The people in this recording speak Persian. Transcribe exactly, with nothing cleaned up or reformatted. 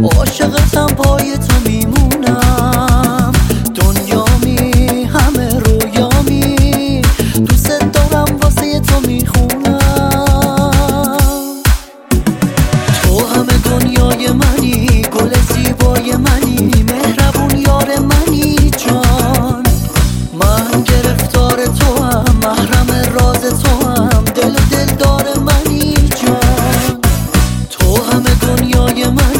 عاشقتم پای تو میمونم، دنیامی همه رویامی، دوست دارم واسه تو میخونم. تو همه دنیای منی، گل زیبای منی، مهربون یار منی جان. من گرفتار تو هم، محرم راز تو هم، دل دلدار منی جان. تو همه دنیای من